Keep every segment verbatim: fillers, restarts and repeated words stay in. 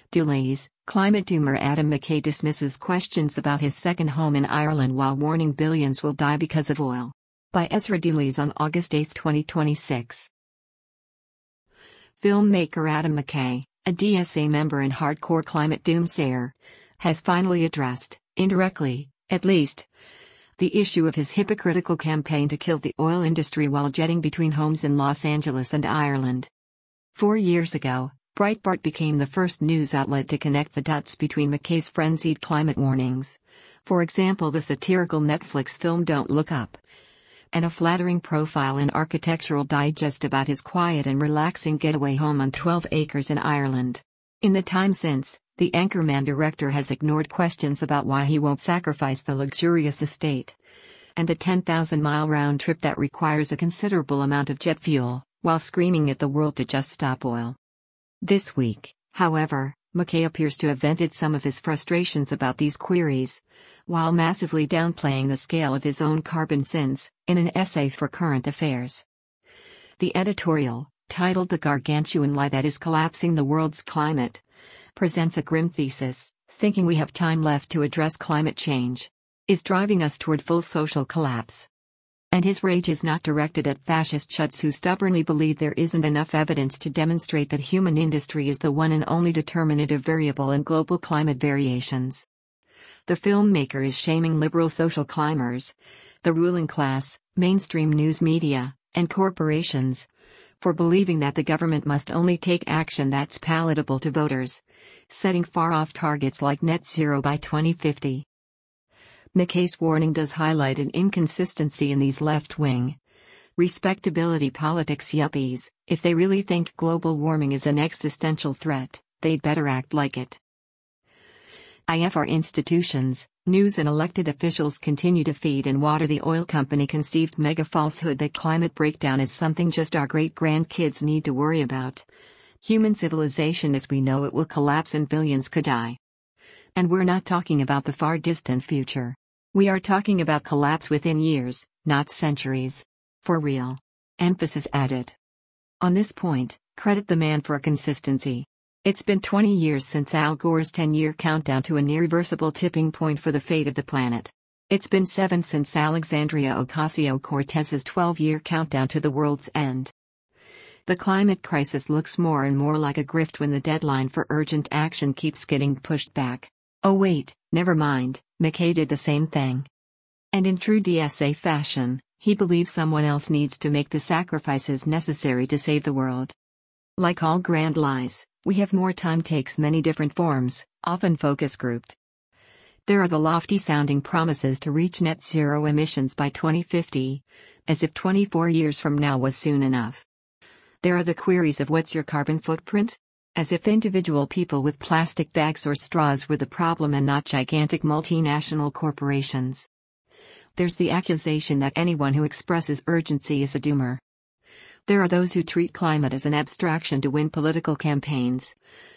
Delays. Climate doomer Adam McKay dismisses questions about his second home in Ireland while warning billions will die because of oil. By Ezra Delays on August eighth, twenty twenty-six. Filmmaker Adam McKay, a D S A member and hardcore climate doomsayer, has finally addressed, indirectly, at least, the issue of his hypocritical campaign to kill the oil industry while jetting between homes in Los Angeles and Ireland. Four years ago, Breitbart became the first news outlet to connect the dots between McKay's frenzied climate warnings, for example the satirical Netflix film Don't Look Up, and a flattering profile in Architectural Digest about his quiet and relaxing getaway home on twelve acres in Ireland. In the time since, the Anchorman director has ignored questions about why he won't sacrifice the luxurious estate and the ten thousand mile round trip that requires a considerable amount of jet fuel, while screaming at the world to just stop oil. This week, however, McKay appears to have vented some of his frustrations about these queries, while massively downplaying the scale of his own carbon sins, in an essay for Current Affairs. The editorial, titled The Gargantuan Lie That Is Collapsing the World's Climate, presents a grim thesis: thinking we have time left to address climate change is driving us toward full social collapse. And his rage is not directed at fascist chuds who stubbornly believe there isn't enough evidence to demonstrate that human industry is the one and only determinative variable in global climate variations. The filmmaker is shaming liberal social climbers, the ruling class, mainstream news media, and corporations, for believing that the government must only take action that's palatable to voters, setting far-off targets like net zero by twenty fifty. McKay's warning does highlight an inconsistency in these left-wing respectability politics yuppies. If they really think global warming is an existential threat, they'd better act like it. If our institutions, news and elected officials continue to feed and water the oil company-conceived mega-falsehood that climate breakdown is something just our great-grandkids need to worry about, human civilization as we know it will collapse and billions could die. And we're not talking about the far-distant future. We are talking about collapse within years, not centuries. For real. Emphasis added. On this point, credit the man for a consistency. It's been twenty years since Al Gore's ten-year countdown to an irreversible tipping point for the fate of the planet. It's been seven since Alexandria Ocasio-Cortez's twelve-year countdown to the world's end. The climate crisis looks more and more like a grift when the deadline for urgent action keeps getting pushed back. Oh wait, never mind, McKay did the same thing. And in true D S A fashion, he believes someone else needs to make the sacrifices necessary to save the world. Like all grand lies, we have more time takes many different forms, often focus grouped. There are the lofty-sounding promises to reach net zero emissions by twenty fifty, as if twenty-four years from now was soon enough. There are the queries of what's your carbon footprint? As if individual people with plastic bags or straws were the problem and not gigantic multinational corporations. There's the accusation that anyone who expresses urgency is a doomer. There are those who treat climate as an abstraction to win political campaigns,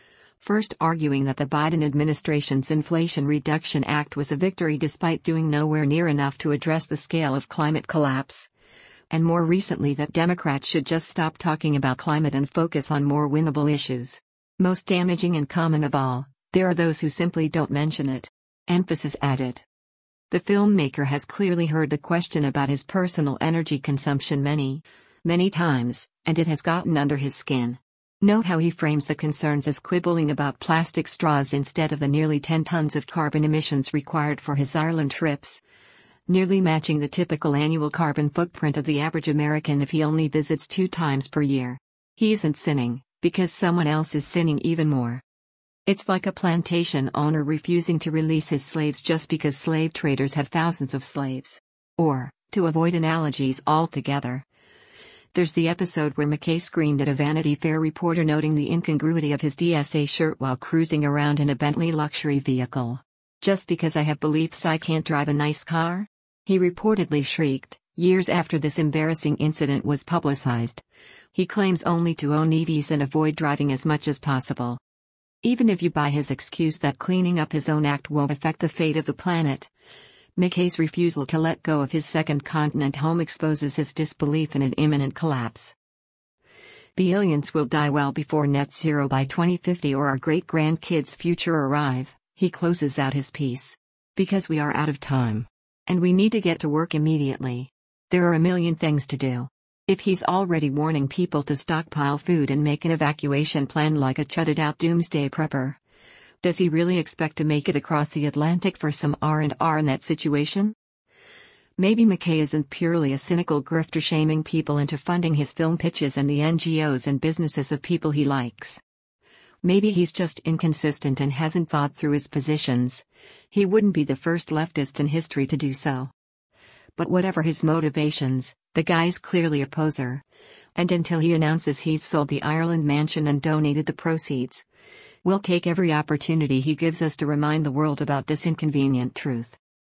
first arguing that the Biden administration's Inflation Reduction Act was a victory despite doing nowhere near enough to address the scale of climate collapse, and more recently that Democrats should just stop talking about climate and focus on more winnable issues. Most damaging and common of all, there are those who simply don't mention it. Emphasis added. The filmmaker has clearly heard the question about his personal energy consumption many, many times, and it has gotten under his skin. Note how he frames the concerns as quibbling about plastic straws instead of the nearly ten tons of carbon emissions required for his Ireland trips, nearly matching the typical annual carbon footprint of the average American if he only visits two times per year. He isn't sinning, because someone else is sinning even more. It's like a plantation owner refusing to release his slaves just because slave traders have thousands of slaves. Or, to avoid analogies altogether, there's the episode where McKay screamed at a Vanity Fair reporter noting the incongruity of his D S A shirt while cruising around in a Bentley luxury vehicle. Just because I have beliefs I can't drive a nice car? He reportedly shrieked, years after this embarrassing incident was publicized. He claims only to own E Vs and avoid driving as much as possible. Even if you buy his excuse that cleaning up his own act won't affect the fate of the planet, McKay's refusal to let go of his second continent home exposes his disbelief in an imminent collapse. Billions will die well before net zero by twenty fifty or our great-grandkids' future arrive, he closes out his piece. Because we are out of time. And we need to get to work immediately. There are a million things to do. If he's already warning people to stockpile food and make an evacuation plan like a chudded-out doomsday prepper, does he really expect to make it across the Atlantic for some R and R in that situation? Maybe McKay isn't purely a cynical grifter shaming people into funding his film pitches and the N G Os and businesses of people he likes. Maybe he's just inconsistent and hasn't thought through his positions. He wouldn't be the first leftist in history to do so. But whatever his motivations, the guy's clearly a poser. And until he announces he's sold the Ireland mansion and donated the proceeds, we'll take every opportunity he gives us to remind the world about this inconvenient truth.